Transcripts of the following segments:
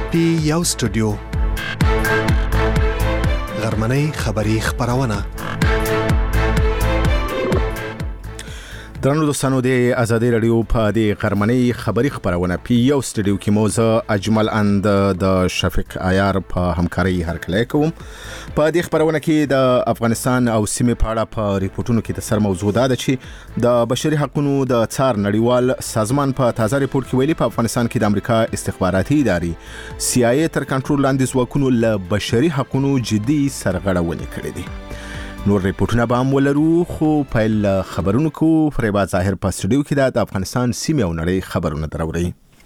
پی یو سټوډیو غرمنۍ خبری خبرونه درنو دوستانو د آزادۍ رادیو په د غرمنۍ خبری خبرونه پی یو سټوډیو کې موزه اجمل اند د شفیق عیار په همکاري هرکلی کوم. په دې خبرونه کې د افغانستان او سیمې په اړه په ریپورتونو کې د سر موضوع ده چې د بشري حقوقو د څار نړیوال سازمان په تازه ریپورت کې ویلي په افغانستان کې د امریکا استخباراتي ادارې CIA تر کنټرول لاندې ځواکونو له بشري حقوقو جدي سرغړونې کړې دي. نور ریپورتونه به هم ولرو، خو پیل خبرونو کو فریبا ظاهر په سټوډیو کې د افغانستان سیمې او نړۍ خبرونه دروري.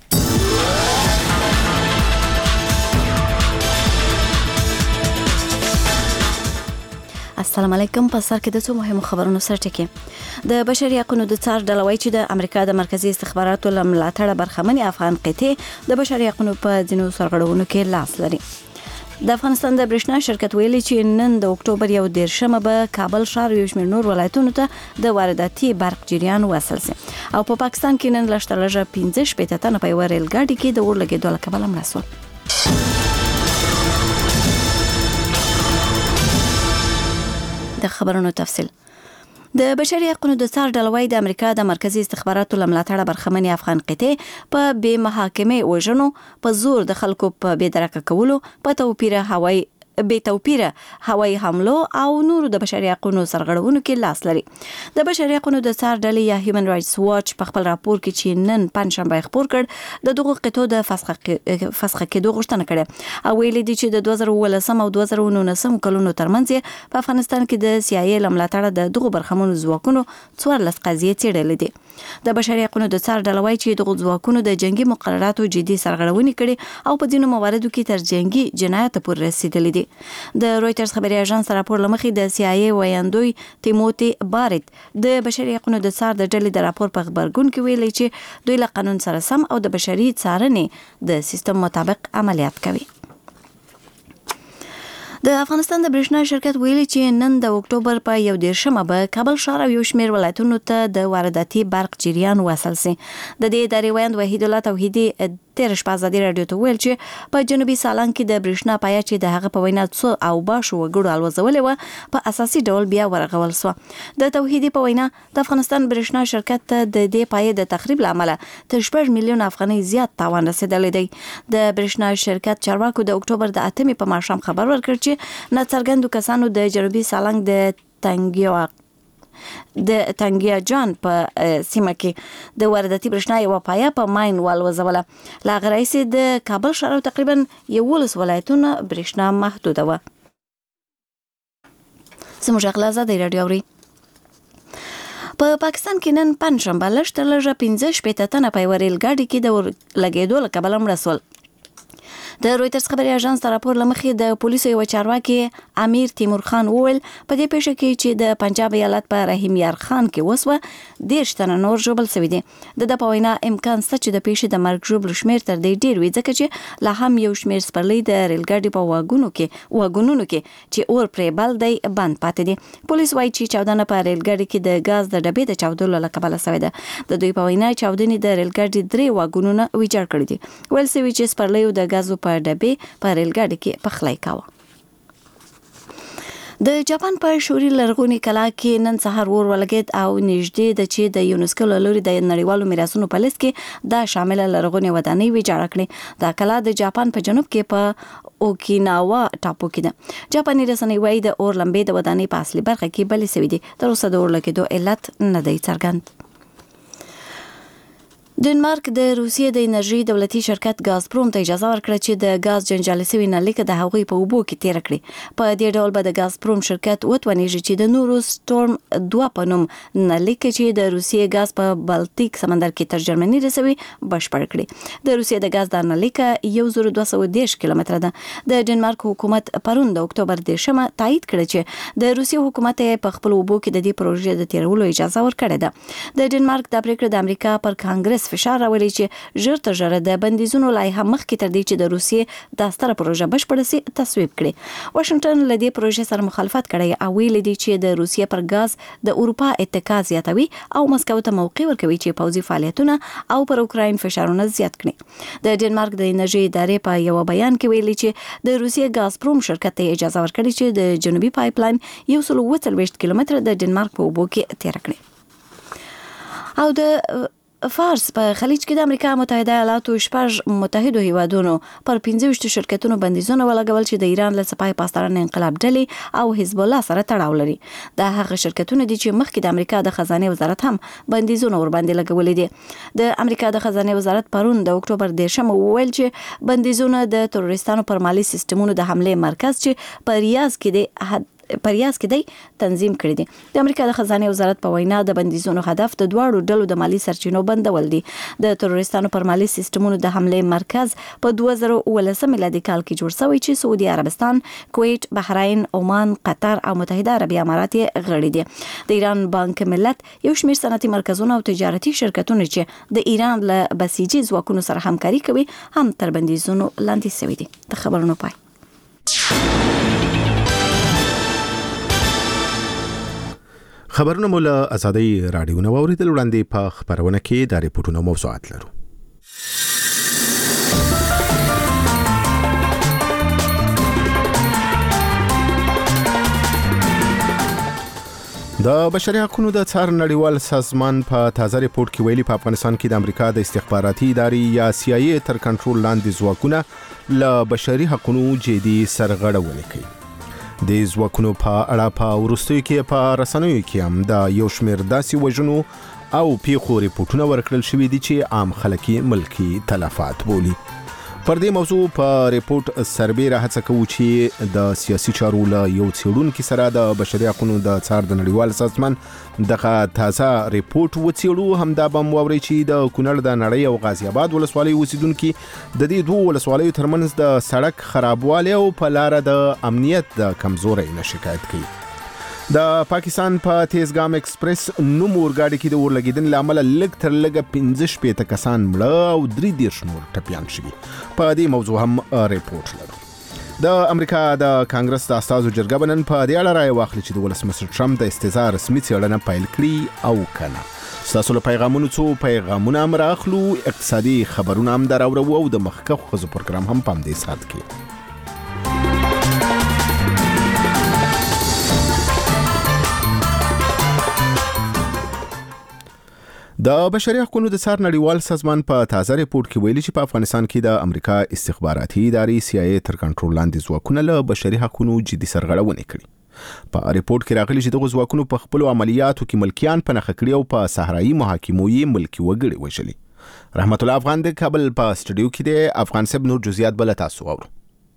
السلام علیکم. په سر کې د څو مهمو خبرونو سره ټکی د بشري حقوقو د څار ډلوي چې د امریکا د مرکزی استخباراتو لملاتړ برخمنې افغان قطعه د بشري حقوقو په ځینو سرغړونو کې لاس لري. د افغانستان د برېښنا شرکت ویلي چې نن د اکتوبر 1 به کابل ښار یو شمېر نور ولایتونو ته د وارداتي برق جریان وصل شي او په پاکستان کې نن لږ 15 تنه په یو ریل ګاډي کې د اور لګېدو له کبله مړه شول. د خبرونو تفصیل. د بشري حقوقو د څار ډلوي د امریکا د مرکزی استخباراتو لملاتړ برخمنې افغان قطعه په بې محاکمه وژنو، په زور د خلکو په بې درکه کولو، په توپیره هوایي حملو او نور د بشري حقوقو سرغړونو کې لاس لري. د بشري حقوقو د څار ډلې یا هیومن رائټس واچ په خپل راپور کې چې نن پنځشنبه خبر کړ د دغه قطعو د فسخ کېدو غوښتنه کړې او ویلي دي چې د 2018 او 2019 کلونو ترمنځ په افغانستان کې د CIA لملاتړ د دغه برخمنو ځواکونو 14 قضیې څېړلې دي. د بشري حقوقو د څار ډلوي چې دغه ځواکونو د جنگي مقرراتو جدي سرغړونې کړې او په ځینو مواردو کې تر جنگي جنایت پورې رسیدلې دي. د رويټرز خبري اژانس راپور لمخې د CIA ویاندوی تیموتی بارت د بشري حقوقو د څار د ډلې د راپور په خبرګون کې ویلي چې دوی له قانون سره سم او د بشري څارنې د سیستم مطابق عملیات کوي. د افغانستان د برېښنا شرکت ویلي چې نن د اکتوبر په 1 به کابل ښار یو شمېر ولایتونو ته د وارداتي برق جریان وصل شي. د دې ادارې ویاند وحید الله توحیدي تیر شپه ازادي رادیو ته ویل چې په جنوبي سالنګ کې د برېښنا پایه چې د هغه په وینا څو او باشو وګړو الوزولې و په اساسي ډول بیا ورغول شو. د توحیدي په وینا د افغانستان برېښنا شرکت ته د دې پایې د تخریب لامل تر 4 میلیون افغانۍ زیات تاوان رسیدلی دی. د برېښنا شرکت چارواکو د اکتوبر د 8 په ماښام خبر ورکړ چې ناڅرګندو کسانو د جنوبي سالنګ د تنګیا جان په سیمه کې د وارداتي برېښنا یو پایه په ماین والوزوله. لا غرایسي د کابل ښار تقریبا 11 ولایتونه برېښنا محدوده و. زموږ اغلازه د رادیو اوري. په پاکستان کې نن پنځشنبه لږ 15 تنه په ریل ګاډي کې د لګېدو له کبله مړه شول. د رويټرز خبري اژانس راپور لمخې د پولیسو یو چارواکي امیر تیمور خان وویل په دې پیښه کې چې د پنجاب ایالت په رحیم یار خان کې وسوه 10 تنه نور ژوبل شوي دي. د په وینا امکان شته چې د پیښې د مرګ ژوبل شمیر تر دې ډیر وي ځکه چې لا هم یو شمیر سپرلۍ د ریل ګاډي په واګونونو کې چې اور پرې بل دی بند پاتې دي. پولیس وایي چې چاودنه په ریل ګاډي کې د غاز د ډبې د چاودلو له کبله شوې ده. د دوی په وینا چاودنې د ریل ګاډي 3 واګونونه ویجاړ کړي دي. ویل شوی چې سپرلۍ د غازو په ډبې په ریل ګاډي کې پخلی کاوه. د جاپان په شوري لرغونی کلا کې نن سهار اور ولګید او نږدې د چې د یونسکو لوري د نړیوالو میراثونو په لیست کې دا شامل لرغونی ودانۍ ویجاړ کړي. دا کلا د جاپان په جنوب کې په اوکیناوا ټاپو کې ده. جاپاني رسنۍ وايي د اور لمبې د ودانۍ په اصلي برخه کې بلې شوې دي. تر اوسه د اور لګېدو علت نه دی څرګند. ډنمارک د روسیې د انرژي دولتي شرکت غازپروم ته اجازه ورکړه چې د غاز جنجالي شوی نلیکه د هغوی په اوبو کې تیر کړي. په دې ډول به د غازپروم شرکت وتونیږي چې د نورو سټورم 2 په نوم نلیکه چې د روسیې غاز په بالتیک سمندر کې تر جرمني رسوي بشپړ کړي. د روسیې د غاز د نلیکه 1210 کیلومتره ده. د ډنمارک حکومت پرون د اکتوبر 10 تایید کړ چې د روسیې حکومت په خپل اوبو کې د دې پروژې د تیرولو اجازه ورکړه ده. د ډنمارک د پریکړه د امریکا پر کانګرس کنګرس فشار راوړي چې ژر تر ژره د بندیزونو لایحه مخکې تر دې چې د روسیې د ستره پروژه بشپړه سي تصویب کړي. واشنگټن له دې پروژې سره مخالفت کړی او ویلي دی چې د روسیې پر غاز د اروپا اتکا زیاتوي او مسکو ته موقع ورکوي چې پوځي فعالیتونه او پر اوکراین فشارونه زیات کړي. د ډنمارک د انرژي ادارې په یو بیان کې ویلي چې د روسیې غازپروم شرکت ته اجازه ورکړي چې د جنوبي پایپلاین 140 کیلومتره د ډنمارک په اوبو کې تیر کړي. او د فارس په خلیج کې د امریکا متحده ایالاتو 6 متحدو هیوادونو پر 15 شرکتونو بندیزونه ولګول چې د ایران له سپاه پاسداران انقلاب ډلې او حزب الله سره تړاو لري. دا هغه شرکتونه دي چې مخکې د امریکا د خزانه وزارت هم بندیزونه ور باندې لګولې دي. د امریکا د خزانه وزارت پرون د اکتوبر 10 ویل چې بندیزونه د تروریستانو پر مالی سیستمونو د حمله مرکز چې په ریاض کې دی تنظیم کړی دي. د امریکا د خزانه وزارت په وینا د بندیزونو هدف د دواړو ډلو د مالی سرچینو بندول دي. د تروریستانو پر مالی سیستمونو د حمله مرکز په 2019 میلادي کال کې جوړ شوی چې سعودي عربستان، کویت، بحرین، عمان، قطر او متحده عربي امارات غړي دي. د ایران بانک ملت یو شمېر صنعتي مرکزونه او تجارتي شرکتونه چې د ایران له بسیجي ځواکونو سره همکاري کوي هم تر بندیزونو لاندې شوي دي. د خبرونو پای. خبرونه مو له ازادۍ رادیو نه واوریدل. وړاندې په خبرونه کې د ریپورتونو موضوعات لرو. د بشري حقوقو د څار نړیوال سازمان په تازه ریپورت کې ویلي په افغانستان کې د امریکا د استخباراتي ادارې یا CIA تر کنټرول لاندې ځواکونه له بشري حقوقو جدي سرغړونه کوي. د ځواکونو په اړه په وروستیو کې په رسنیو کې هم د یو شمېر داسې وژنو او پیښو ریپورتونه ورکړل شوي دي چې عام خلک ملکی تلفات بولي. پر دې موضوع په ریپورت سربېره هڅه کوو چې د سیاسي چارو له یو څېړونکي سره د بشري حقوقو د څار د نړیوال سازمان دغه تازه ریپورت وڅېړو. همدا به مو واورئ چې د کونړ د نړۍ او غازي آباد ولسوالۍ اوسیدونکي د دې دوه ولسوالیو ترمنځ د سړک خرابوالی او په لاره د امنیت د کمزورۍ نه شکایت کوي. د پاکستان په تیزګام ایکسپریس نوم اورګاډي کې د اور لګیدنې له امله لږ تر لږه 15 کسان مړه او 3 نور ټپیان شوي. په دې موضوع هم ریپورت لرو. د امریکا د کانګرس د استازو جرګه به نن په دې اړه رایه واخلي چې د ولسمشر ټرمپ د استهزاء رسمي څېړنه پیل کړي او کنه. ستاسو له پیغامونو څو پیغامونه هم راخلو. اقتصادي خبرونه هم دراوړو او د مخکښو ښځو پروګرام هم په همدې ساعت کې. د بشري حقوقو د څار نړیوال سازمان په تازه ریپورت کې ویلي چې په افغانستان کې د امریکا استخباراتي ادارې CIA تر کنټرول لاندې ځواکونه له بشري حقوقو جدي سرغړونه کړې. په ریپورت کې راغلي چې دغه ځواکونو په خپل عملیاتو کې ملکیان په نښه کړي او په صحرایي محاکمو یې ملکی وګړي وژلي. رحمت الله افغان د کابل په سټوډیو کې د افغان سب نور جزئیات بل تاسو اورو.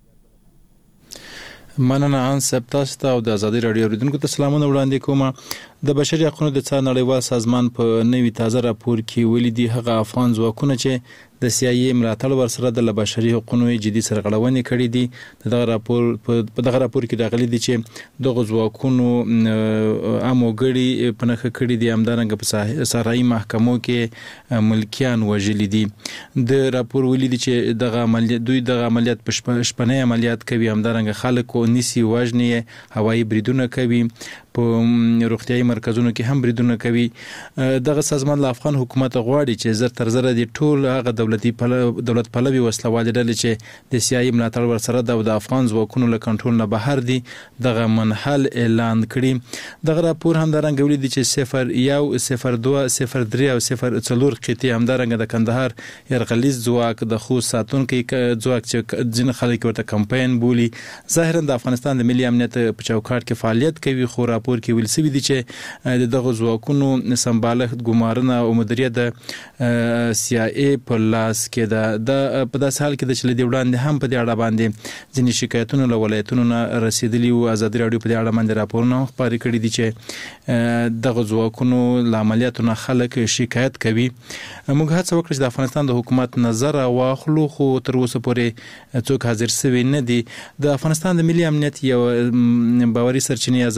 مننه ان سب تاسو ته او د ازادي رادیو اوریدونکو ته سلامونه وړاندې کوم. د بشري حقوقو د څار نړیوال سازمان په نوي تازه راپور کې ویلي دي هغه افغان ځواکونه چې د CIA ملاتړ ورسره د بشري حقوقو جدي سرغړونې کړې دي. دغه راپور کې راغلي دي چې دغه ځواکونو اموګړي په نخښه کړې دي، همدارنګه په صحرایي محکمو کې ملکیان وژلي دي. د راپور ویلي دي چې دغه عملیات په شپنۍ عملیات کوي، همدارنګه خلک ونیسي، وژني، هوایي بریدونه کوي، په روغتيایي مرکزونو کې هم بریدونه کوي. دغه سازمان له افغان حکومت غواړي چې زر تر زر دي ټول هغه دولت پلوي وسلوال ډلې چې د CIA ملاتړ ورسره د افغان ځواکونو له کنټرول نه بهر دي دغه منحل اعلان کړي. دغه راپور هم درنګ ویلي دي چې 01 02 03 او 04 قطعي همدارنګه د کندهار يرغلیز ځواک د خو ساتونکو ځواک چې ځین خلک ورته کمپاین بولي ظاهرا د افغانستان د ملي امنیت په چوکاټ کې فعالیت کوي. خو راپور کې ویل شوی دی چې دغه ځواکونو سمبالښت، ګمارنه او مدیریت د CIA په لاس کې د په داس حال کې د چل دی وړاندې هم په دې اړه باندې ځینې شکایتونه له ولایتونو نه رسیدلي او ازادي رادیو په دې اړه باندې راپورونه خبرې کړې دي چې دغه ځواکونو له عملیاتونو خلک شکایت کوي. موږ هڅه وکړه چې د افغانستان د حکومت نظر واخلو، خو تر اوسه پورې څوک حاضر شوی نه دي. د افغانستان د ملي امنیت یو باوري سرچینې ازادي رادیو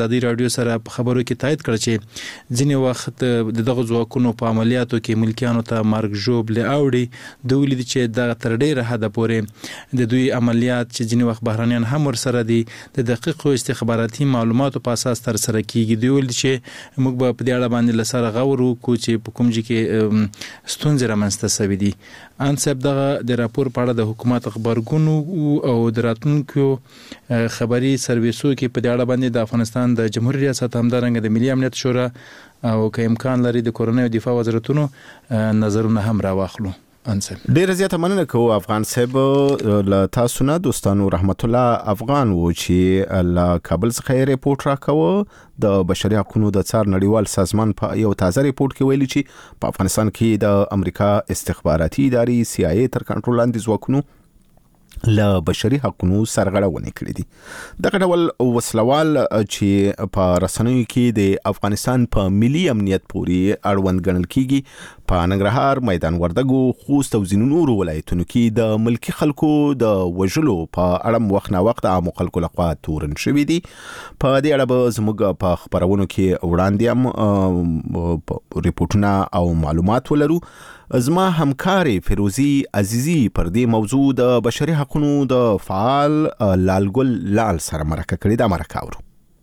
رادیو سره په خبرو کې تایید کړ چې ځینې وخت دغه ځواکونو په عملیاتو کې ملکیانو ته مرګ ژوبلې اوړي دوی ولید چې دا تر ډیره حد پورې د دوی عملیات چې ځینې وخت بهرانيان هم ورسره دي د دقیق استخباراتي معلوماتو په اساس تر سره کیږي دوی ولید چې موږ په دې اړه باندې لسره غور وکړو چې په کوم ځای کې ستونزې رامنځته شوې دي. ان صاحب دغه د راپور په اړه د حکومت خبرګون او د راتلونکو خبري سرویسو کې په دې اړه باندې د افغانستان د جمهوریت ریاست همدارنګه د ملي امنیت شورا او که امکان لري د کورنۍ او دفاع وزارتونو نظرونه هم راواخلو. ډیر زیاته مننه کوم افغان صاحب له تاسو نه دوستانو. رحمت الله افغان و چې له کابل څخه ریپورت راکوه د بشري حقوقو د څار نړیوال سازمان په یو تازه ریپورت کې ویلي چې په افغانستان کې د امریکا استخباراتي ادارې CIA تر کنټرول لاندې ځواکونو له بشري حقوقو سرغړونه کړې دي. دغه ډول وسلوال چې په رسنیو کې د افغانستان په ملي امنیت پورې اړوند ګڼل کیږي په ننګرهار، میدان وردګو، خوست او ځینو نورو ولایتونو کې د ملکی خلکو د وژلو په اړه وخت نه وخت عام خلکو لخوا تورن شوې دي. په دې اړه به زموږ په خبرونو کې وړاندې هم ریپورتونه او معلومات ولرو. زما همکاري فیروزی عزیزی پر دې موضوع د بشري حقوقو د فعال لالګل لال سره مرکه کړې. دا مرکه اورو.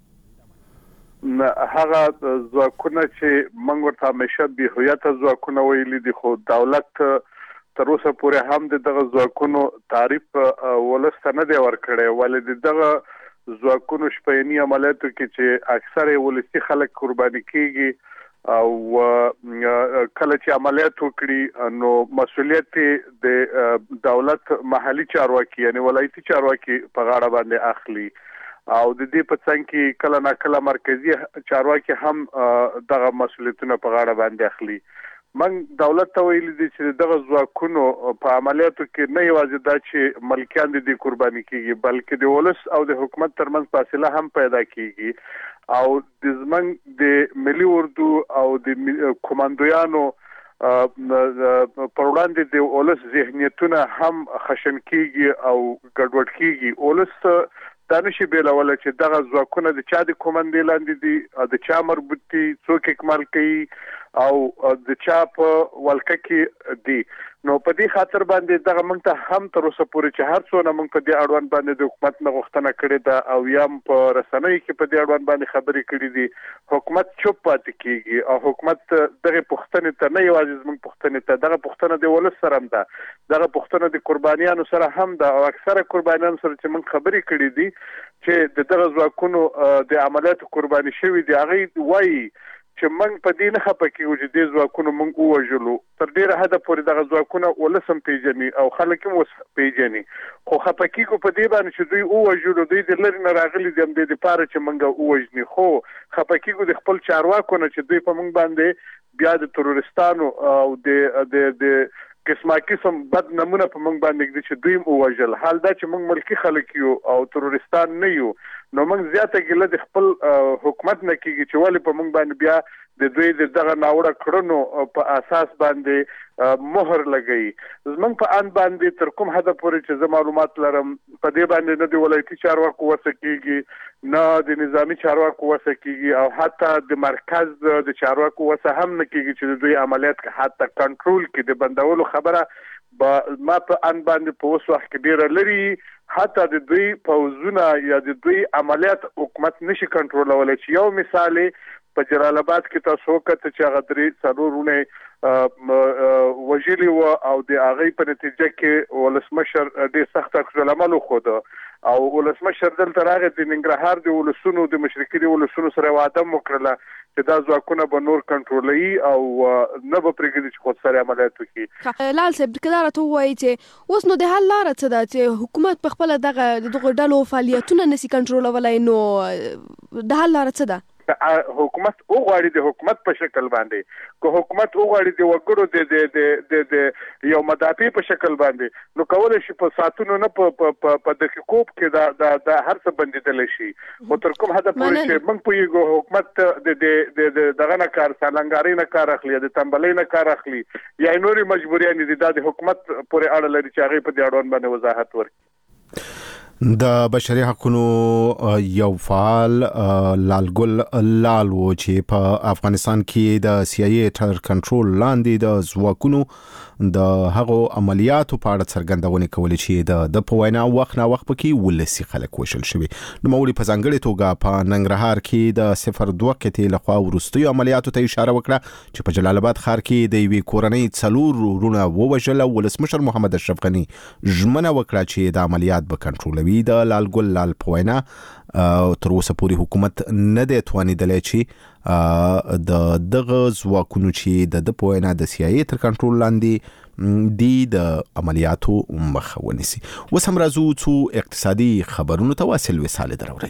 هغه ځواکونه چې موږ ورته همیشه به هویت ځواکونه ویلي دي خو دولت تر اوسه پورې هم دغه ځواکونو تعریف ولست نه دی ورکړی ولې دغه ځواکونو شپېنی عملیاتو کې چې اکثره ولسی خلک قرباني کیږي او کله چې عملیات وکړي نو مسؤلیت د دولت محلي چارواکي یعنی ولایتي چارواکي په غاړه باندې اخلي او د دې په څنګ کې کله نه کله مرکزی چارواکي هم دغه مسؤلیتونه په غاړه باندې اخلي. من دولت ته ویلي دي چې دغه ځواکونو په عملیاتو کې نه یوازې دا چې ملکیان دي قرباني کیږي بلکې د ولس او د حکومت ترمنځ فاصله هم پیدا کیږي او د زمنګ د ملي اردو او د کمانډویانو پر وړاندې د ولس ذهنیتونه هم خشن کیږي او ګډوډ کیږي. ولس دانشي بیلول چې دغه ځواکونه د چا د کمانډې لاندې دي د چا مربوط دي څوک اکمال کوي او د چا په ولکه کې دي. نو په دې خاطر باندې دغه موږ ته هم تر اوسه پورې چې هر څونه موږ په دې اړوند باندې د حکومت نه غوښتنه کړې ده او یم په رسنیو کې په دې اړوند باندې خبرې کړې دي حکومت چوپ پاتې کیږي او حکومت دغه پوښتنې ته نه یوازې موږ پوښتنې ته دغه پوښتنه د ولس سره هم ده دغه پوښتنه د قربانیانو سره هم ده او اکثره قربانیان سره چې موږ خبرې کړې دي چې دغه ځواکونو د عملیاتو قرباني شوي دي هغه وایي چې موږ په دې نه خپه کېږو چې دې ځواکونو موږ ووژلو تر ډیره حده پورې دغه ځواکونه ولسم پیژني او خلک هم پیژني خو خپه کېږو په دې باندې چې دوی ووژلو دوی د لرې نه راغلي دي د لپاره چې موږ ووژني خو خپه کېږو د خپل چارواکو نه چې دوی په موږ باندې بیا د تروریستانو او د قسم بد نمونه په موږ باندې چې دوی ووژل حال دا چې موږ ملکی خلک یو او تروریستان نه یو نو موږ زیاته ګله د خپل حکومت نه کیږي چې ولې په موږ باندې بیا د دوی دغه ناوړه کړنو په اساس باندې مهر لګي. زمونږ په ان باندې تر کوم حد پورې چې زه معلومات لرم په دې باندې نه د ولایتي چارواکو وسکیږي نه د نظامی چارواکو وسکیږي او حتی د مرکز د چارواکو وسه هم نه کیږي چې دوی عملیات حتی کنټرول کې د بندولو خبره ما په ان باندې په اوس وخت کې ډیر لري حتی د دوی پوزونه یا د دوی عملیات حکومت نشي کنټرولولای. چې یو مثال په جلال آباد کې تاسو وکړه چې هغه درې څلورونه وژلي و او د هغه په نتیجه کې ولسمشر ډېر سخت عکس العمل وخوده او ولسمشر دلته راغی د ننګرهار د ولسونو د مشرقي د ولسونو سره وعده وکړه چې دا ځواکونه به نور کنټرولوي او نه به پرېږدي چې خودسري عملیات وکړي. لال صاحب کله راته وایي چې اوس نو د حل لاره څه ده چې حکومت په خپل دغه ډلو فعالیتونه نشي کنټرولولای نو د حل لاره څه ده؟ حکومت وغواړي د حکومت په شکل باندې که حکومت وغواړي د وګړو د یو مدافع په شکل باندې نو کولای شي په ساتونو نه په دقیقو کې دا هر څه بندیدل شي خو تر کوم حد پورې چې موږ په حکومت د دغه نه کار سالنګاري نه کار اخلي د تنبلۍ نه کار اخلي یا نوري مجبوریان دي د حکومت پورې اړه لري چې هغه په دې اړوند باندې وضاحت ورکړي. د بشري حقوقو یو فعال لالګل لالو چې په افغانستان کې د CIA تر کنټرول لاندې د ځواکونو د هغو عملیاتو په اړه څرګندونه کوي چې د په وینا وخت نه وخت پکې ولسی خلک وشل شوی. نو مولي په ځانګړي توګه په ننګرهار کې د 02 کتې لخوا ورستیو عملیاتو ته اشاره وکړه چې په جلال آباد ښار کې د یوې کورنۍ 4 ورونه ووژل. ولسمشر محمد اشرف غنی ژمنه وکړه چې د عملیات به کنټرول د لالګل لال په وینا تر اوسه پورې حکومت نه دی توانیدلی چې د دغه ځواکونو چې د په وینا د CIA تر کنټرول لاندې د عملیاتو مخه ونیسي. اوس هم راځو څو اقتصادي خبرونو ته واصل وساله دروري.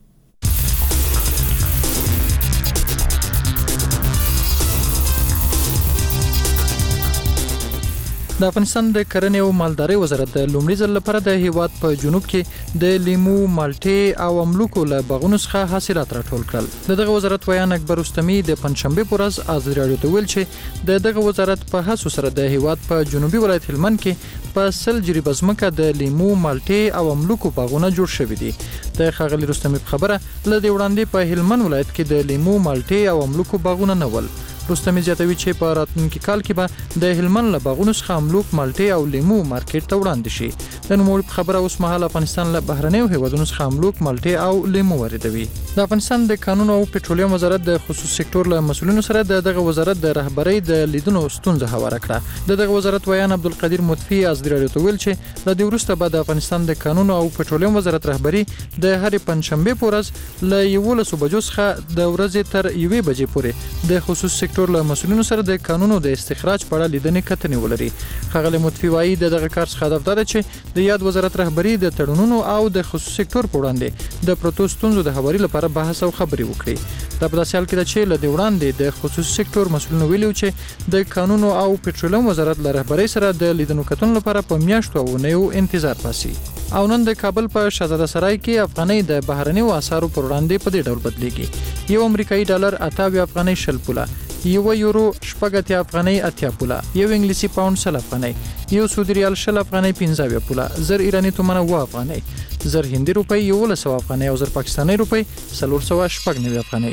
د افغانستان د کرنې او مالدارۍ وزارت د لومړي ځل لپاره د هیواد په جنوب کې د لیمو، مالټې او املوکو له باغونو څخه حاصلات راټول کړل. دغه وزارت ویان اکبر رستمی د پنځشنبه په ورځ ازادي راډیو ته ویل چې دغه وزارت په هڅو سره د هیواد په جنوبي ولایت هلمند کې په 100 جریبه ځمکه د لیمو، مالټې او املوکو باغونه جوړ شوي دي. د ښاغلي رستمی په خبره لدې وړاندې په هلمند ولایت کې د لیمو، مالټې او املوکو باغونه نه ول. رستمی زیاتوي چې په راتلونکي کال کې به د هلمند له باغونو څخه املوک، مالټې او لیمو مارکیټ ته وړاندې شي. د نوموړي په خبره اوس مهال افغانستان له بهرنیو هیوادونو څخه املوک، مالټې او لیمو واردوي. د افغانستان د کانونو او پټرولیم وزارت د خصوصي سکتور له مسؤلینو سره دغه وزارت د رهبرۍ د لیدونو ستونزه هواره کړه. دغه وزارت ویان عبدالقدیر مطفی ازادي راډیو ته ویل چې له دې وروسته به د افغانستان د کانونو او پټرولیم وزارت رهبري د هرې پنځشنبه په ورځ له 11 بجو څخه د ورځې تر 1 بجې پورې د خصوصي سکتور له مسؤلینو سره د قانونو د استخراج په اړه لیدنې کتنې ولري. ښاغلی مطفی وایي دغه کار څخه هدف دا ده چې د یاد وزارت رهبري د تړونونو او د خصوصي سکتور په وړاندې د پروتو ستونزو د هواري لپاره بحث او خبرې وکړي. دا په داسې حال کې ده چې له دې وړاندې د خصوصي سکتور مسؤلینو ویلي چې د قانونو او پټرولیم وزارت له رهبرۍ سره د لیدنو کتنو لپاره په میاشتو او اونیو انتظار باسي. او نن د کابل په شهزاده سرای کې افغانۍ د بهرنیو اسعارو پر وړاندې په دې ډول بدلیږي. یو امریکایي ډالر 28 افغانۍ 10 پوله، یو یورو 80 افغانۍ 80 پوله، یو انګلیسي پاوند 100 افغانۍ، یو سعودي ریال 10 افغانۍ 15 پوله، زر ایرانی تومنه 9 افغانۍ، زر هندي روپۍ 1100 افغانۍ او زر پاکستاني روپۍ 490 افغانۍ.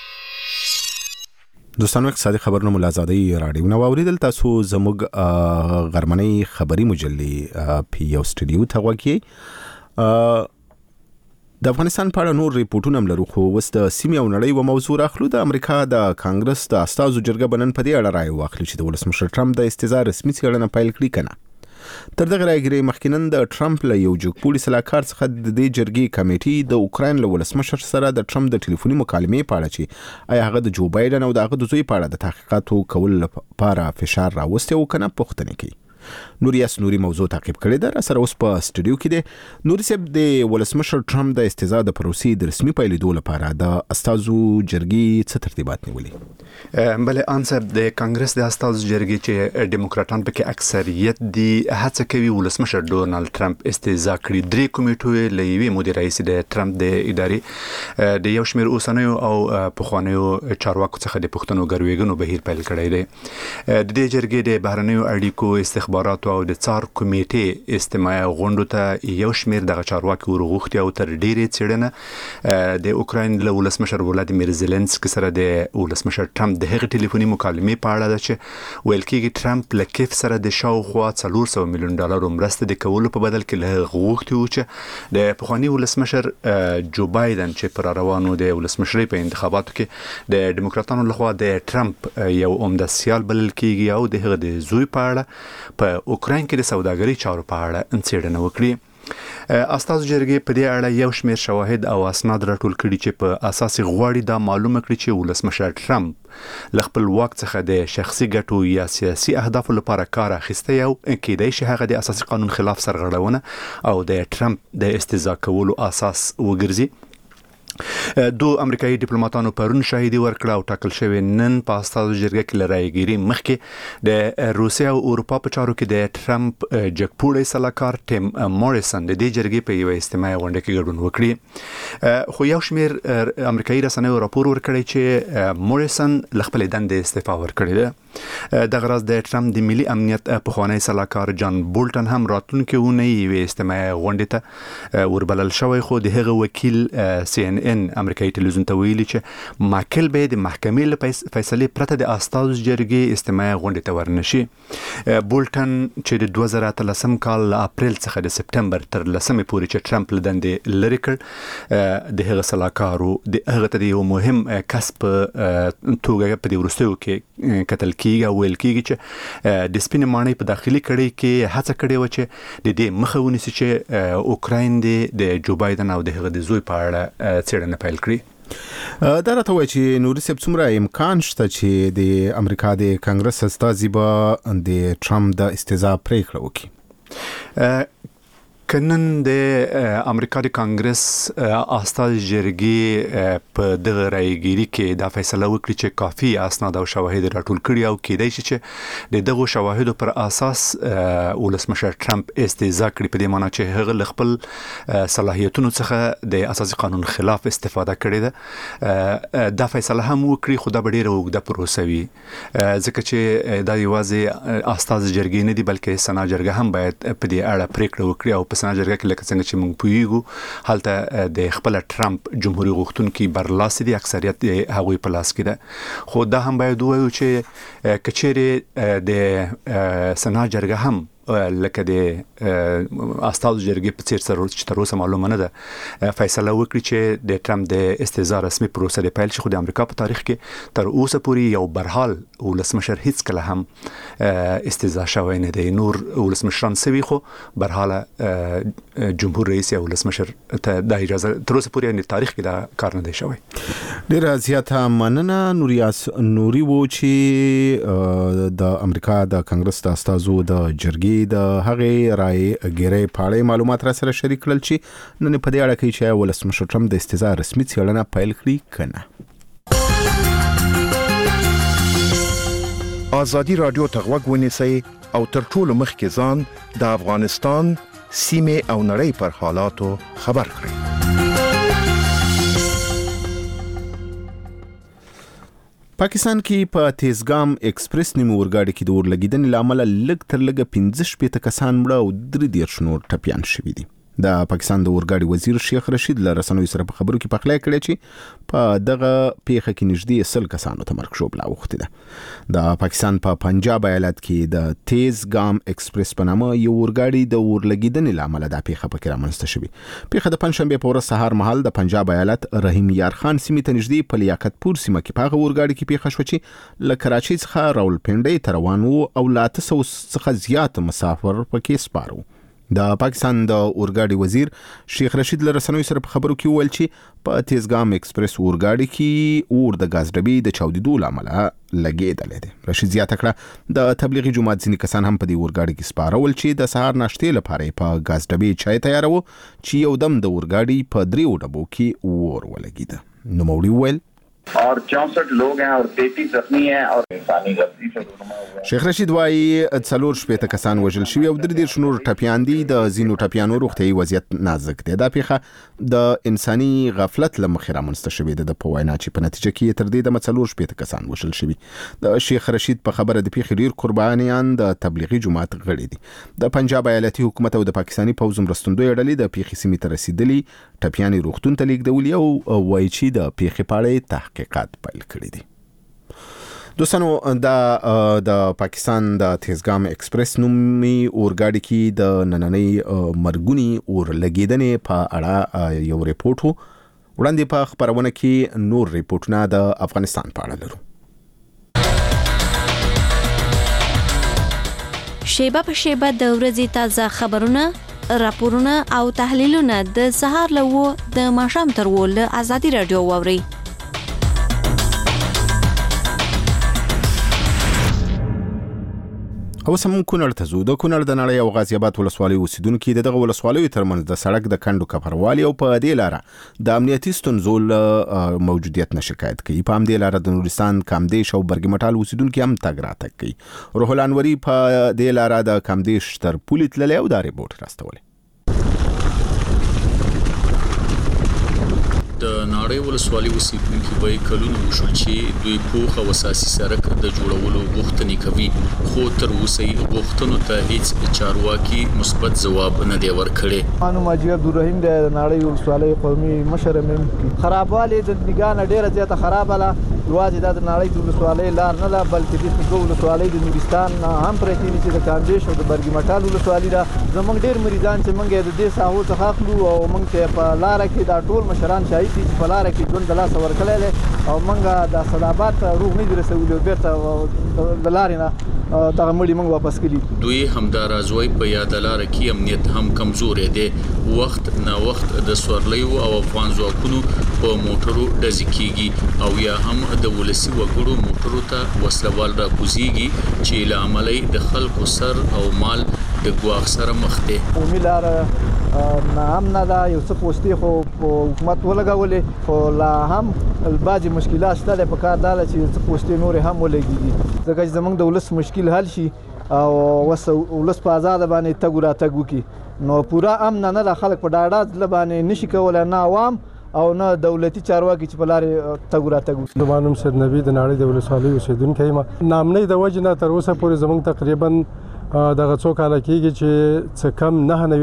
دوستانو اقتصادي خبرونه ملازادي راډیو نو اوریدل. تاسو زموږ غرمنۍ خبري مجلې پی یو سټډیو ته وګورئ. د افغانستان په اړه نور ریپورتونه هم لرو، خو اوس د سیمې او نړۍ و موضوع راخلو. د امریکا د کانګرس د استازو جرګه بنن په دې اړه رائے واخلي چې د ولسمشر ټرمپ د استیزا رسمي څېړنه پیل کړي کنه. تر دغه راګري مخکینن د ټرمپ له یو جګپوړي سلاکار څخه د دې جرګې کمیټې د اوکراین له ولسمشر سره د ټرمپ د ټلیفوني مکالمې په اړه چې آیا هغه د جو بایدن او د هغه د زوی په اړه د تحقیقاتو کول لپاره فشار راوستي او کنه پوښتنه کوي. نوریاس نوري موضوع تعقیب کړی ده. سره اوس په سټډیو کې دی. نوري صاحب، د ولسمشر ټرمپ د استیزا د پروسې د رسمي پیلېدو لپاره د استازو جرګې څه ترتیبات نیولې؟ بله انصب د کانګرس د استازو جرګې چې ډیموکراټان پکې اکثریت دي هڅه کوي ولسمشر ډونالد ټرمپ استیزا کړي. درې کمیټو له یوې مودې راهیسې د ټرمپ د ادارې د یو شمېر اوسنیو او پخوانیو چارواکو څخه د پوښتنو ګروېږنو بهیر پیل کړی دی. د دې جرګې د بهرنیو اړیکو استخباراتو او د څار کمیټې استماعي غونډو ته یو شمېر دغه چارواکي ورغوښتي او تر ډېرې څېړنه د اوکراین له ولسمشر ولادیمیر زيلنسکي سره د ولسمشر ټرمپ د هغې ټلیفوني مکالمې په اړه ده چې ویل کېږي ټرمپ له کیف سره د شاوخوا $400 میلیون مرسته د کولو په بدل کې له هغه غوښتي وو چې د پخواني ولسمشر جو بایدن چې پر روانو د ولسمشرۍ په انتخاباتو کې د ډیموکراټانو لخوا د ټرمپ یو عمده سیال بلل کېږي او د هغه د زوی په اړه په اوکراین کې د سوداګرۍ چارو په اړه څېړنه وکړي. استازو جرګې په دې اړه یو شمېر شواهد او اسناد راټول کړي چې په اساس غواړي دا معلومه کړي چې ولسمشر ټرمپ له خپل واک څخه د شخصي ګټو یا سیاسي اهدافو لپاره کار اخیستی او کېدای شي هغه د اساسي قانون خلاف سرغړونه او د ټرمپ د استیزا کولو اساس وګرځي. دوه امریکایي ډیپلوماټانو پرون شاهدي ورکړه او ټاکل شوی نن په استازو جرګه کې لرايګيري مخکې د روسیا او اروپا په چارو کې د ټرمپ جګپوړی سلاکار ټیم موریسن د دې جرګې په یو اجتماعي غونډه کې ګډون وکړي خو یو شمېر امریکایي رسنیو راپور ورکړی چې موریسن خپل دندې استعفا ورکړې ده د غرض د ټرمپ د ملي امنیت پخوانی سلاکار جان بولټن هم راتلونکي ونه یو اجتماعي غونډه ته وربلل شوی خو د هغه وکیل CNN امریکایي ټلویزیون ته ویلي چې ماکل به د محکمې له فیصلې پرته د استازو جرګې اجتماعي غونډه ته ورنشي بولټن چې د 2013 کال اپریل څخه د سپټمبر تر 10 پورې چې ټرمپ لدندې لری کړ د هغه سلاکارو د هغه ته یو مهم کسب توګه په دې ورستیو کې قتل کیږي او ویل کیږي چې د سپین مانۍ په داخلي کړي کې هڅه کړې و چې د دې مخه ونیسي چې اوکراین د جو بایدن او د هغه د زوی په اړه څېړنه پیل کړي دا راته وایي چې نوري صاحب څومره امکان شته چې د امریکا د کانګرس استازي به د ټرمپ د استعزا پریکړه وکړي کنن د امریکا د کانګرس استازي جرګې په دغه رايګيري کې دا فیصله وکړي چې کافي اسناد او شواهد راټول کړي او کېدای شي چې د دغه شواهدو پر اساس ولسمشر ټرمپ استعزا کړي په دې معنی چې هغه خپل صلاحیتونو څخه د اساسي قانون خلاف استفاده کړي ده دا فیصله هم وکړي خو دا ډیره اوږده پروسه وي ځکه چې دا یوازې استازي جرګې نه دي بلکې سنا جرګه هم باید په دې اړه پریکړه وکړي او په سنا جرګه کې لکه څنګه چې موږ پوهیږو هلته د خپل ټرمپ جمهوریت غوښتونکي برلاسي دي اکثریت هغوی په لاس کې ده خو دا هم باید وایو چې کچېره د سنا جرګه هم لکه د استازو جرګې په څیر سره چې تر اوسه معلومه نه ده فیصله وکړي چې د ټرمپ د استعزا رسمي پروسه د پیل شي خو د امریکا په تاریخ کې تر اوسه پورې یو برحال ولسمشر هیڅ کله هم استعزا شوی نه دی نور ولسمشران سوي خو برحال جمهور رئیس یا ولسمشر ته د اجازه تر اوسه پورې نه تاریخ کې دا کار نه دی شوی ډیر زیاته مننه نوري وو چې د امریکا د کانګرس د استازو د جرګې د هغې رايګيري په اړه معلومات را سره شریک کړل چې نن په دې اړه کې چې ولسمشر ټرمپ د استعزا رسمي څېړنه پیل کړي کنه ازادي رادیو ته غوږ ونیسئ او تر ټولو مخکې ځان د افغانستان سیمه او نړۍ پر حالاتو خبر کړئ پاکستان کې په تیزګام ایکسپریس نیمه اورګاډي کې د اورلګیدنې لامل لږ تر لږه 15 کسان مړه او 3 نور ټپيان شوي دي د پاکستان د اورګاډي وزیر شیخ رشید له رسنوي سره په خبرو کې پخلی کړی چې په دغه پیښه کې نږدې 100 کسانو ته مرګ ژوبله اوښتې ده د پاکستان په پنجاب ایالت کې د تیزګام ایکسپریس په نامه یو اورګاډي د اورلګیدنې لامل د پیښه پکې رامنځته شوې پیښه د پنځشنبه په ورځ سهار مهال د پنجاب ایالت رحیم یار خان سیمې ته نږدې په لیاقت پور سیمه کې په اورګاډي کې پیښه شوه چې له کراچۍ څخه راولپنډۍ ته روان وو او له 800 څخه زیات مسافر پکې سپارو د پاکستان د اورګاډي وزیر شیخ رشید له رسنوي سره په خبرو کې وویل چې په تیزګام ایکسپریس اورګاډي کې اور د غاز ډبې د چاودېدو لامل لګېدلې ده رشید زیاته کړه د تبلیغي جماعت ځینې کسان هم په دې اورګاډي کې سپارول چې د سهار ناشتې لپاره په غاز ډبې چای تیارو چې یو دم د اورګاډي په 3 ډبو کې اور ولګېده نو مولوی ویل और 64 लोग हैं और 33 जख्मी हैं और इंसानी गलती से हुआ شیخ رشید وايي څلور شپږ کسان وژل شوي او 3 نور ټپيان دي د زینو ټپيانو روغتيایي وضعیت نازک دی دا پیښه د انساني غفلت لمخې رامنځته شوې ده د پوینا چې په نتیجه کې تر دې د څلور شپږ کسان وژل شوي د شیخ رشید په خبره د پیښې ډیر قربانیان د تبلیغي جماعت غړي دي د پنجاب ایالتي حکومت او د پاکستاني پوځ مرستندوی ډلې د پیښې سیمې ته رسیدلي ټپياني روغتون ته لیږدولي او وایي چې د پیښې په اړه تحقیقات پیل کړي دي دوستانو د پاکستان د تیزګام ایکسپریس نومي اورګاډي کې د نننۍ مرګونی اور لګیدنې په اړه یو ریپورت وړاندې په خبرونه کې نور ریپورتونه د افغانستان په اړه لرو شیبه په شیبه د ورځې تازه خبرونه راپورونه او تحلیلونه د سهار له د ماښام تر له ازادي رادیو واوري او سم کونړ ته زو د کونړ د نړۍ او غازی آباد ولسوالۍ اوسیدونکو دغه ولسوالیو ترمنځ د سړک د کندو کفروالي او په دې لاره د امنیتي ستونزو موجودیت نه شکایت کوي. په همدې لاره د نورستان کامدیش او برګمټال اوسیدونکو هم تګ راتګ کوي. روح الانوري په دې لاره د کامدیش تر پولې تللی او دا ریپورت راستولی. د ناړۍ ولسوالۍ اوسیدونکي به کلونه وشول چې دوی پوخ او اساسي سړک د جوړولو غوښتنې کوي، خو تر اوسه یې غوښتنو ته هیڅ چارواکي مثبت ځواب نه دی ورکړی. مانو ماجي عبدالرحیم د ناړۍ ولسوالۍ قومي مشر مم خرابوالی د نګانه ډیره زیاته خرابه له یوازې د ناړۍ د ولسوالۍ لار نه ده، بلکې د دوه ولسوالۍ د نورستان هم پرې دي چې د کامدیش او د برګمټال ولسوالۍ ده. زمونږ ډیر مریدان چې موږ د دې ساحو څخه اخلو او موږ ته په لار کې دا ټول مشران شاهي دي چې په لار کې ژوند د لاس ورکړل او موږ د صدابات روغ نه درسولو بیرته د لارې نه دغه مړي موږ واپس کړي. دوی همدارازوي په یاد لار کې امنیت هم کمزورې دی. وخت نه وخت د سورلیو او افغان ځواکونو په موټرو ډزې کیږي او یا هم د ولسی وګړو موټرو ته وسلوال راکوزيږي چې له عملي د خلکو سر او مال د ګواښ سره مخ دي. قومي لار نه هم نه دا یو څه پوسټي خو حکومت ولګولې خو لا هم بعضی مشکلات شته په کار داله چې څه پوسټي نور هم ولګيږي ځکه چې زمونږ د ولس مشکل حل شي او ولس په آزاد باندې تګ را تګ وکي نو پورا امن نه د خلک په ډاډه لبانې نشي کولای نه عوام او نه دولتي چارواکي چې په لارې تګ را تګ وکي. دوانم سید نبی د ناړۍ د ولسوالۍ اوسیدونکی یم. نامنۍ د وجې نه تر اوسه پورې زمونږ تقریبا دغه څو کاله کېږي چې څه کم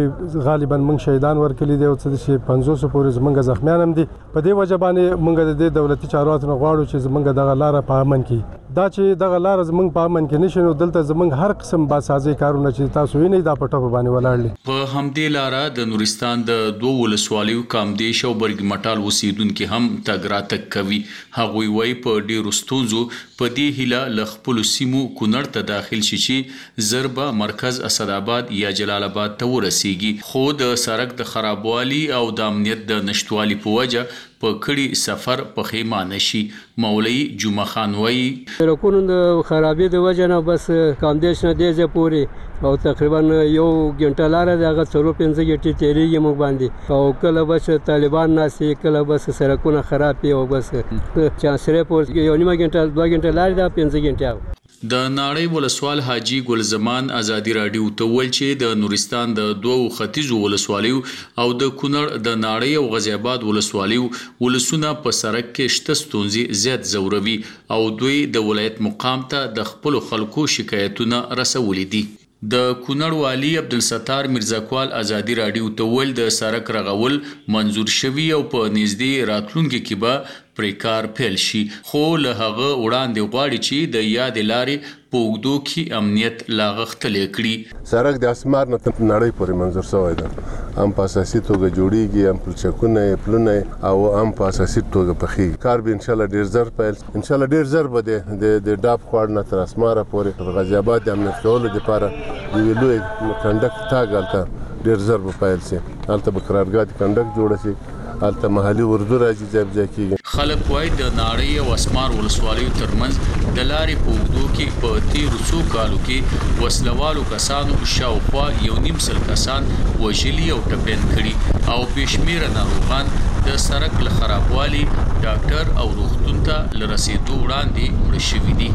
9 غالبا موږ شهیدان ورکړي دي او څه 500 پورې زمونږ زخمیان هم دي. په دې وجه باندې موږ د دولتي چارواکو نه غواړو چې زمونږ دغه لار په امن کې دا چې دغه لار زمونږ په امن کې نشي نو دلته زمونږ هر قسم باسازي کارونه چې تاسو وینئ دا په ټاپ باندې ولاړل. په همدې لاره د نورستان د دوه ولسوالیو کامدیش او برګمټال اوسیدونکو هم تګ راتګ کوي. هغوی وایي په ډیرو ستونزو په دې هیله له خپلو سیمو کونړ ته داخل شي چې ضرب مرکز اسداباد یا جلال آباد ته ورسیږي، خو د سړک د خرابوالي او د امنیت د نشټوالي په وجه په کړي سفر په خیمانه شي. مولوی جمعه خان وایي سړکونو د خرابې د وجه نه بس کامدیش نه دی پورې او تقریبا یو غنټه لار د هغه 4-5 غټي تیریږي موږ باندې او کله بس طالبان ناسي کله بس سړکونه خراب او بس چانسره پور یو نیمه غنټه 2 غنټه لار دا 5 غنټه. د ناړۍ ولسوال حاجی ګل زمان ازادي رادیو ته ویل چې د نورستان د دوه ختیځو ولسوالیو او د کونړ د ناړۍ او غازی آباد ولسوالیو ولسونه په سړک کې شته ستونزې زیات زوروي او دوی د ولایت مقام ته د خپل خلکو شکایتونه رسولي دي. د کونړ والی عبدالستار مرزاکوال ازادي رادیو ته ویل د سړک رغول منظور شوی او په نږدې راتلونکي کې به پریکار پیل شي، خو له هغه وړاندې غواړي چې د یاد لارې په اوږدو کې امنیت لا غښتلی کړي. سړک د اسمار نه تر نړۍ پورې منظور شوی ده، هم په اساسي توګه جوړیږي، هم پلچکونه پلونه او هم په اساسي توګه پخېږي. کار به انشاءالله ډیر زر پیل انشاءالله ډیر زر به د ډاپ خوړ نه تر اسماره پورې غازی آباد د امنیت کولو لپاره د یوې لوی کنډک تاګ هلته ډیر زر به پیل شي. هلته به قرارګاه د کنډک جوړه شي، هلته محلي اردو راځي ځای کېږي. خلک وایي د ناړۍ او اسمار ولسوالیو ترمنځ د لارې په اوږدو کې په تیرو څو کالو کې وسلوالو کسانو شاوخوا 1.5 کسان وژلي او ټپیان کړي او بې شمېره ناروغان د سړک له خرابوالي ډاکټر او روغتون ته له رسېدو وړاندې مړه شوي دي.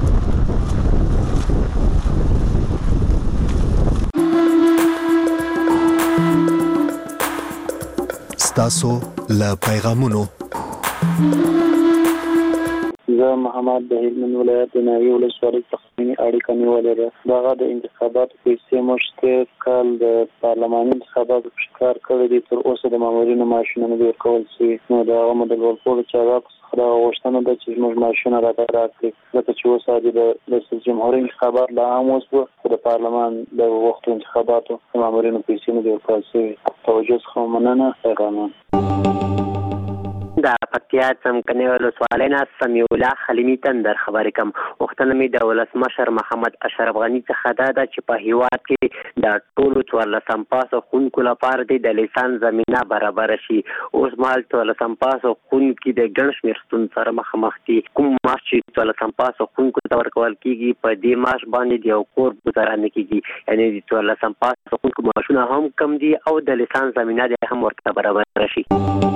ستاسو له پیغامونو زه محمد د هلمند ولایت د ناړۍ ولسوالۍ څخه اړیکه نیولې ده. دغه د انتخاباتو پیسې موږ تېر کال د پارلماني انتخاباتو په ښکار کړی دي، تر اوسه د مامورینو معاشونه نه دي ورکول شوي. نو د هغه د ټولو چارواکو څخه دغه غوښتنه ده چې زموږ معاشونه راته راکړي، ځکه چې اوس د ریاست جمهوري انتخابات لا هم وشوه خو د پارلمان د وختو انتخاباتو د مامورینو پیسې نه دي ورکول شوي. توجه څخه مننه. پیغامان د پکتیا څمکني ولسوالۍ نه سمیع الله خلیمي تندر خبرې کوم. وختونه مې د ولسمشر محمد اشرف غني څخه دا ده چې په هیواد کې د ټولو 14 پاسو خونکو لپاره د لیسانس زمینه برابر شي. اوس مهال 14 پاسو خونکي د ګڼ شمېر ستونزو سره مخامخ دي. کوم معاش چې 14 پاسو خونکو ته ورکول کېږي په دې معاش باندې د یو کور گزاره نه کېږي. یعنې د 14 پاسو خونکو معاشونه هم کم دي او د لیسانس زمینه د هم ورته برابر شي.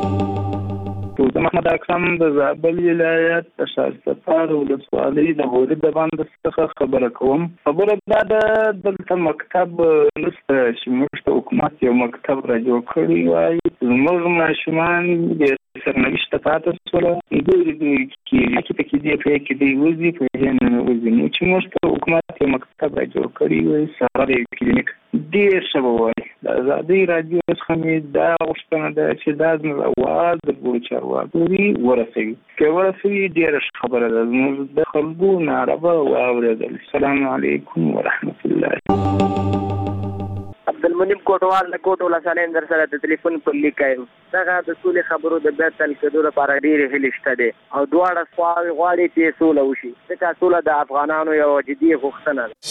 محمد اکرم د زابل ولایت د شارسپار ولسوالۍ د غوري د باندې څخه خبره کوم. خبره دا ده دلته مکتب نشته چې موږ ته حکومت یو مکتب را جوړ کړی وای. زموږ ماشومان د سرنوشت پاتې شول. دوی کې دې په کې دی وځي په جن وځي نو چې موږ ته حکومت یو مکتب را جوړ کړی وای. سره کلینیک ډیر شبه وای. د آزادۍ رادیو څخه مې دا غوښتنه ده چې دا زموږ اواز د ګوچارواګوري ورسوي. که ورسوي ډېره خبره ده. زموږ د خلکو ناربه واورېدل. السلام علیکم ورحمت الله. عبدالمنیب کوټوال د کوټ ولسوالۍ در سره د ټلیفون په لیک کوي. دغه د سولې خبرو د بیا تل کېدو لپاره ډېرې هیلې شته دي او دواړه خواوې غواړي چې سوله وشي. ځکه سوله د افغانانو یوه جدي غوښتنه ده.